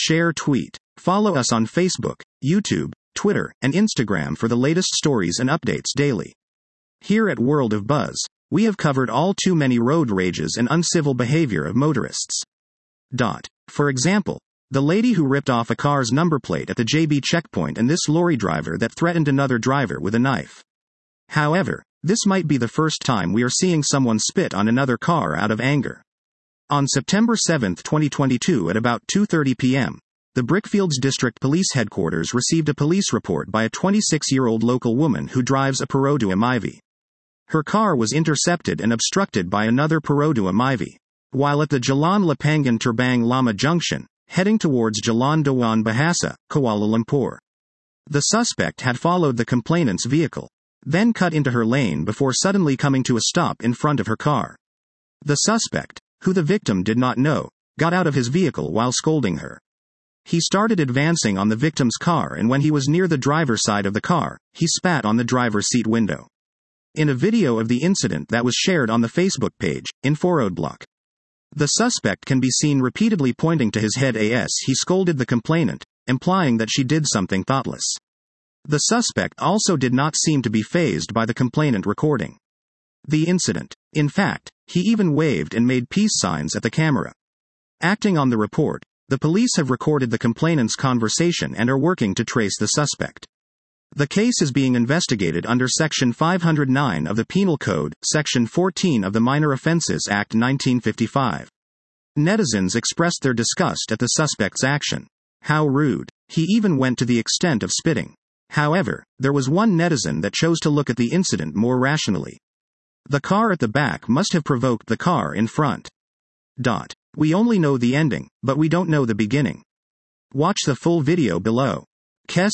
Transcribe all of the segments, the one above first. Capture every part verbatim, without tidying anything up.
Share, tweet. Follow us on Facebook, YouTube, Twitter, and Instagram for the latest stories and updates daily. Here at World of Buzz, we have covered all too many road rages and uncivil behavior of motorists. Dot. For example, the lady who ripped off a car's number plate at the J B checkpoint and this lorry driver that threatened another driver with a knife. However, this might be the first time we are seeing someone spit on another car out of anger. On September seventh, twenty twenty-two at about two thirty p.m., the Brickfields District Police Headquarters received a police report by a twenty-six-year-old local woman who drives a Perodua Myvi. Her car was intercepted and obstructed by another Perodua Myvi. While at the Jalan Lapangan Terbang Lama Junction, heading towards Jalan Dewan Bahasa, Kuala Lumpur. The suspect had followed the complainant's vehicle, then cut into her lane before suddenly coming to a stop in front of her car. The suspect, who the victim did not know, got out of his vehicle while scolding her. He started advancing on the victim's car, and when he was near the driver's side of the car, he spat on the driver's seat window. In a video of the incident that was shared on the Facebook page, InfoRoadblock, the suspect can be seen repeatedly pointing to his head as he scolded the complainant, implying that she did something thoughtless. The suspect also did not seem to be fazed by the complainant recording the incident. In fact, he even waved and made peace signs at the camera. Acting on the report, the police have recorded the complainant's conversation and are working to trace the suspect. The case is being investigated under Section five oh nine of the Penal Code, Section fourteen of the Minor Offences Act nineteen fifty-five. Netizens expressed their disgust at the suspect's action. How rude. He even went to the extent of spitting. However, there was one netizen that chose to look at the incident more rationally. The car at the back must have provoked the car in front. Dot. We only know the ending, but we don't know the beginning. Watch the full video below. Kes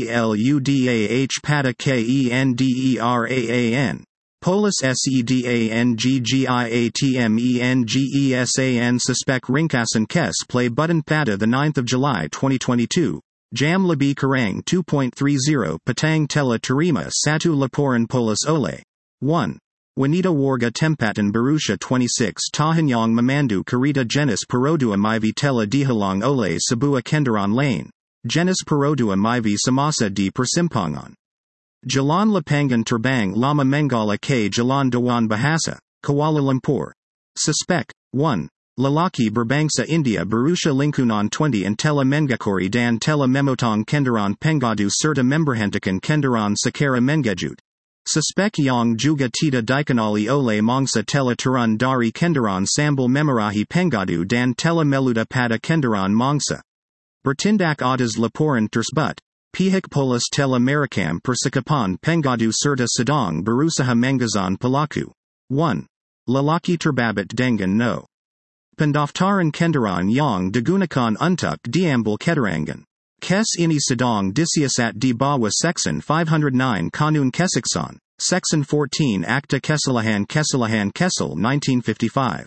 Meludah Pada Kenderan. Polis Sedanggiatmengesan Suspect Ringkasan Kes Play Button Pada the ninth of July twenty twenty-two. Jam Lebih Kurang two point three zero Petang Tela Terima Satu Laporan Polis Oleh. one. Wanita Warga Tempatan Berusia twenty-six Tahun Yang Memandu Kereta Jenis Perodua Myvi Tela Dihalang Oleh Sebuah Kendaraan Lane. Jenis Perodua Myvi Semasa di Persimpangan. Jalan Lapangan Terbang Lama Menggala K Jalan Dewan Bahasa, Kuala Lumpur. Suspect, one. Lalaki berbangsa India berusia lingkungan twenty and Tela Mengakori dan Tela Memotong Kendaraan Pengadu serta memberhentikan Kendaraan secara mengejut. Suspek yang juga tidak dikenali oleh mangsa telah turun dari kendaraan sambil memarahi pengadu dan telah meludah pada kendaraan mangsa. Bertindak atas laporan tersebut, pihak polis telah merekam percakapan pengadu serta sedang berusaha menggazan pelaku. one. Lalaki terbabat dengan no. Pendaftaran kendaraan yang digunakan untuk diambil keterangan. Kes ini sedang disiasat di bawah Section five oh nine Kanun Kesiksan, Section fourteen Akta Kesalahan Kesalahan Kesal nineteen fifty-five.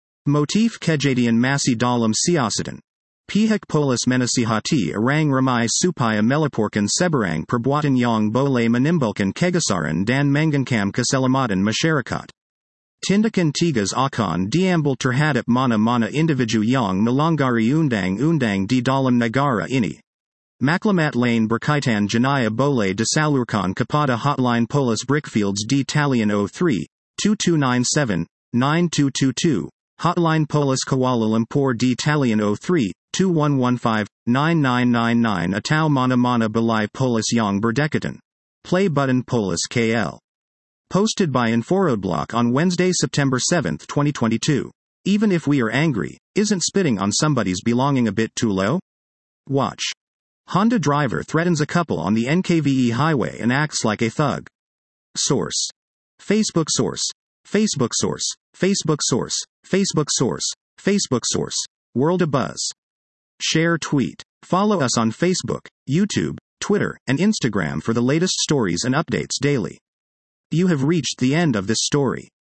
Motif kejadian masih dalam siasatan. Pihak polis menasihati orang ramai supaya melaporkan sebarang perbuatan yang boleh menimbulkan kegesaran dan mengancam keselamatan masyarakat. Tindakan tegas akan diambil terhadap mana-mana individu yang melanggaри undang-undang di dalam negara ini. Maklumat lain berkaitan jenayah boleh disalurkan kepada hotline polis Brickfields di talian zero three, two two nine seven, nine two two two, hotline polis Kuala Lumpur di talian zero three, two one one five, nine nine nine nine atau mana-mana balai polis yang berdekatan. Play button polis K L. Posted by InfoRoadblock on Wednesday, September seventh, twenty twenty-two. Even if we are angry, isn't spitting on somebody's belonging a bit too low? Watch. Honda driver threatens a couple on the N K V E highway and acts like a thug. Source. Facebook source. Facebook source. Facebook source. Facebook source. Facebook source. World of Buzz. Share, tweet. Follow us on Facebook, YouTube, Twitter, and Instagram for the latest stories and updates daily. You have reached the end of this story.